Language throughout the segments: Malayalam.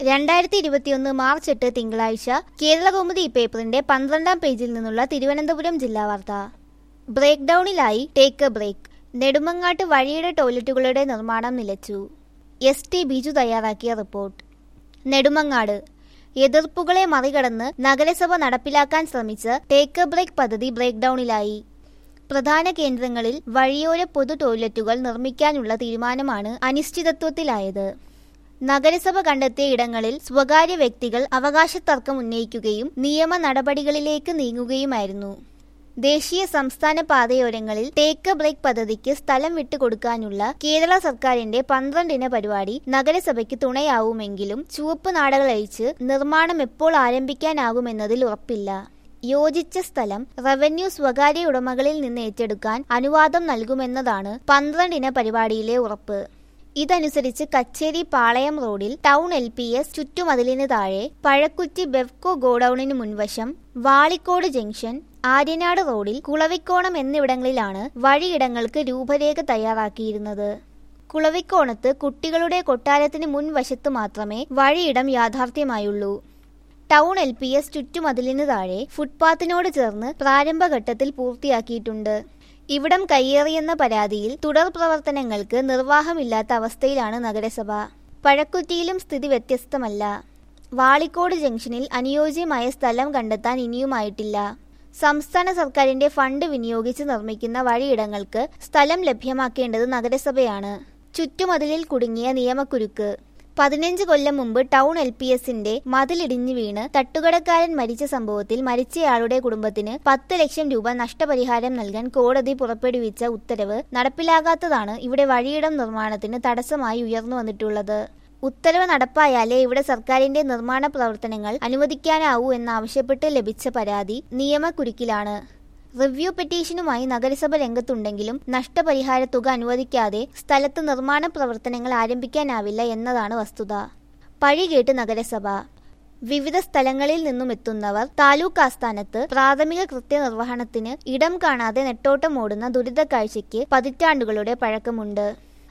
2021 മാർച്ച് 8 തിങ്കളാഴ്ച കേരളകൗമുദി പേപ്പറിന്റെ 12-ാം പേജിൽ നിന്നുള്ള തിരുവനന്തപുരം ജില്ലാ വാർത്ത. ബ്രേക്ക് ഡൌണിലായി ടേക്ക് എ ബ്രേക്ക്. നെടുമങ്ങാട്ട് വഴിയുടെ ടോയ്ലറ്റുകളുടെ നിർമ്മാണം നിലച്ചു. ST ബിജു തയ്യാറാക്കിയ റിപ്പോർട്ട്. നെടുമങ്ങാട് എതിർപ്പുകളെ മറികടന്ന് നഗരസഭ നടപ്പിലാക്കാൻ ശ്രമിച്ച ടേക്ക് എ ബ്രേക്ക് പദ്ധതി ബ്രേക്ക് ഡൌണിലായി. പ്രധാന കേന്ദ്രങ്ങളിൽ വഴിയോര പൊതു ടോയ്ലറ്റുകൾ നിർമ്മിക്കാനുള്ള തീരുമാനമാണ് അനിശ്ചിതത്വത്തിലായത്. നഗരസഭ കണ്ടെത്തിയ ഇടങ്ങളിൽ സ്വകാര്യ വ്യക്തികൾ അവകാശത്തർക്കം ഉന്നയിക്കുകയും നിയമ നടപടികളിലേക്ക് നീങ്ങുകയുമായിരുന്നു. ദേശീയ സംസ്ഥാന പാതയോരങ്ങളിൽ ടേക്ക് എ ബ്രേക്ക് പദ്ധതിക്ക് സ്ഥലം വിട്ടുകൊടുക്കാനുള്ള കേരള സർക്കാരിന്റെ 12-ന പരിപാടി നഗരസഭയ്ക്ക് തുണയാവുമെങ്കിലും ചുവപ്പ് നാടകൾ അഴിച്ച് നിർമ്മാണം എപ്പോൾ ആരംഭിക്കാനാകുമെന്നതിൽ ഉറപ്പില്ല. യോജിച്ച സ്ഥലം റവന്യൂ സ്വകാര്യ ഉടമകളിൽ നിന്ന് ഏറ്റെടുക്കാൻ അനുവാദം നൽകുമെന്നതാണ് 12-ന പരിപാടിയിലെ ഉറപ്പ്. ഇതനുസരിച്ച് കച്ചേരി പാളയം റോഡിൽ ടൗൺ LPS ചുറ്റുമതിലിന് താഴെ, പഴക്കുറ്റി ബെവ്കോ ഗോഡൌണിന് മുൻവശം, വാളിക്കോട് ജംഗ്ഷൻ, ആര്യനാട് റോഡിൽ, കുളവിക്കോണം എന്നിവിടങ്ങളിലാണ് വഴിയിടങ്ങൾക്ക് രൂപരേഖ തയ്യാറാക്കിയിരുന്നത്. കുളവിക്കോണത്ത് കുട്ടികളുടെ കൊട്ടാരത്തിന് മുൻവശത്ത് മാത്രമേ വഴിയിടം യാഥാർത്ഥ്യമായുള്ളൂ. ടൗൺ LPS ചുറ്റുമതിലിന് താഴെ ഫുട്പാത്തിനോട് ചേർന്ന് പ്രാരംഭഘട്ടത്തിൽ പൂർത്തിയാക്കിയിട്ടുണ്ട്. ഇവിടം കയ്യേറിയെന്ന പരാതിയിൽ തുടർ പ്രവർത്തനങ്ങൾക്ക് നിർവാഹമില്ലാത്ത അവസ്ഥയിലാണ് നഗരസഭ. പഴക്കുറ്റിയിലും സ്ഥിതി വ്യത്യസ്തമല്ല. വാളിക്കോട് ജംഗ്ഷനിൽ അനുയോജ്യമായ സ്ഥലം കണ്ടെത്താൻ ഇനിയുമായിട്ടില്ല. സംസ്ഥാന സർക്കാരിന്റെ ഫണ്ട് വിനിയോഗിച്ച് നിർമ്മിക്കുന്ന വഴിയിടങ്ങൾക്ക് സ്ഥലം ലഭ്യമാക്കേണ്ടത് നഗരസഭയാണ്. ചുറ്റുമതിലിൽ കുടുങ്ങിയ നിയമക്കുരുക്ക്. 15 കൊല്ലം മുമ്പ് ടൗൺ LPSന്റെ മതിലിടിഞ്ഞു വീണ് തട്ടുകടക്കാരൻ മരിച്ച സംഭവത്തിൽ മരിച്ചയാളുടെ കുടുംബത്തിന് 10 ലക്ഷം രൂപ നഷ്ടപരിഹാരം നൽകാൻ കോടതി പുറപ്പെടുവിച്ച ഉത്തരവ് നടപ്പിലാകാത്തതാണ് ഇവിടെ വഴിയിടം നിർമ്മാണത്തിന് തടസ്സമായി ഉയർന്നു വന്നിട്ടുള്ളത്. ഉത്തരവ് നടപ്പായാലേ ഇവിടെ സർക്കാരിന്റെ നിർമ്മാണ പ്രവർത്തനങ്ങൾ അനുവദിക്കാനാവൂ എന്നാവശ്യപ്പെട്ട് ലഭിച്ച പരാതി നിയമക്കുരുക്കിലാണ്. റിവ്യൂ പെറ്റീഷനുമായി നഗരസഭ രംഗത്തുണ്ടെങ്കിലും നഷ്ടപരിഹാര തുക അനുവദിക്കാതെ സ്ഥലത്ത് നിർമ്മാണ പ്രവർത്തനങ്ങൾ ആരംഭിക്കാനാവില്ല എന്നതാണ് വസ്തുത. പഴികേട്ട് നഗരസഭ. വിവിധ സ്ഥലങ്ങളിൽ നിന്നും എത്തുന്നവർ താലൂക്ക് ആസ്ഥാനത്ത് പ്രാഥമിക കൃത്യനിർവഹണത്തിന് ഇടം കാണാതെ നെട്ടോട്ടമോടുന്ന ദുരിതക്കാഴ്ചയ്ക്ക് പതിറ്റാണ്ടുകളുടെ പഴക്കമുണ്ട്.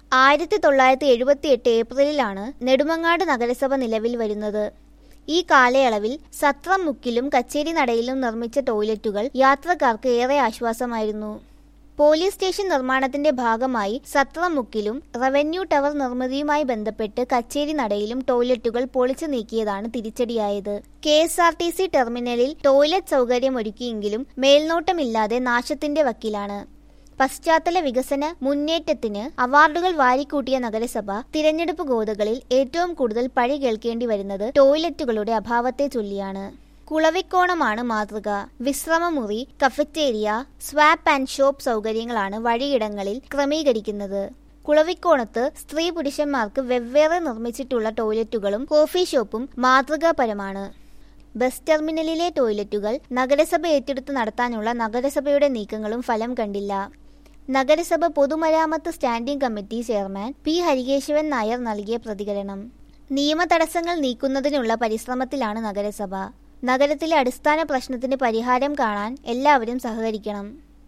1978 ഏപ്രിലിലാണ് നെടുമങ്ങാട് നഗരസഭ നിലവിൽ വരുന്നത്. ഈ കാലയളവിൽ സത്രം മുക്കിലും കച്ചേരി നടയിലും നിർമ്മിച്ച ടോയ്ലറ്റുകൾ യാത്രക്കാർക്ക് ഏറെ ആശ്വാസമായിരുന്നു. പോലീസ് സ്റ്റേഷൻ നിർമ്മാണത്തിന്റെ ഭാഗമായി സത്രം മുക്കിലും റവന്യൂ ടവർ നിർമ്മിതിയുമായി ബന്ധപ്പെട്ട് കച്ചേരി നടയിലും ടോയ്ലറ്റുകൾ പൊളിച്ചു നീക്കിയതാണ് തിരിച്ചടിയായത്. KSRTC ടെർമിനലിൽ ടോയ്ലറ്റ് സൗകര്യം ഒരുക്കിയെങ്കിലും മേൽനോട്ടമില്ലാതെ നാശത്തിന്റെ വക്കിലാണ്. പശ്ചാത്തല വികസന മുന്നേറ്റത്തിന് അവാർഡുകൾ വാരിക്കൂട്ടിയ നഗരസഭ തിരഞ്ഞെടുപ്പ് ഗോതകളിൽ ഏറ്റവും കൂടുതൽ പഴി കേൾക്കേണ്ടി വരുന്നത് ടോയ്ലറ്റുകളുടെ അഭാവത്തെ ചൊല്ലിയാണ്. കുളവിക്കോണമാണ് മാതൃക. വിശ്രമമുറി, കഫറ്റേരിയ, സ്വാപ്പ് ആൻഡ് ഷോപ്പ് സൗകര്യങ്ങളാണ് വഴിയിടങ്ങളിൽ ക്രമീകരിക്കുന്നത്. കുളവിക്കോണത്ത് സ്ത്രീ പുരുഷന്മാർക്ക് വെവ്വേറെ നിർമ്മിച്ചിട്ടുള്ള ടോയ്ലറ്റുകളും കോഫി ഷോപ്പും മാതൃകാപരമാണ്. ബസ് ടെർമിനലിലെ ടോയ്ലറ്റുകൾ നഗരസഭ ഏറ്റെടുത്ത് നടത്താനുള്ള നഗരസഭയുടെ നീക്കങ്ങളും ഫലം കണ്ടില്ല. നഗരസഭ പൊതുമരാമത്ത് standing committee chairman P. Harikesavan Nair നൽകിയ പ്രതികരണം. നിയമ തടസ്സങ്ങൾ നീക്കുന്നതിനുള്ള പരിശ്രമത്തിലാണ് നഗരസഭ. നഗരത്തിലെ അടിസ്ഥാന പ്രശ്നത്തിന് പരിഹാരം കാണാൻ എല്ലാവരും സഹകരിക്കണം.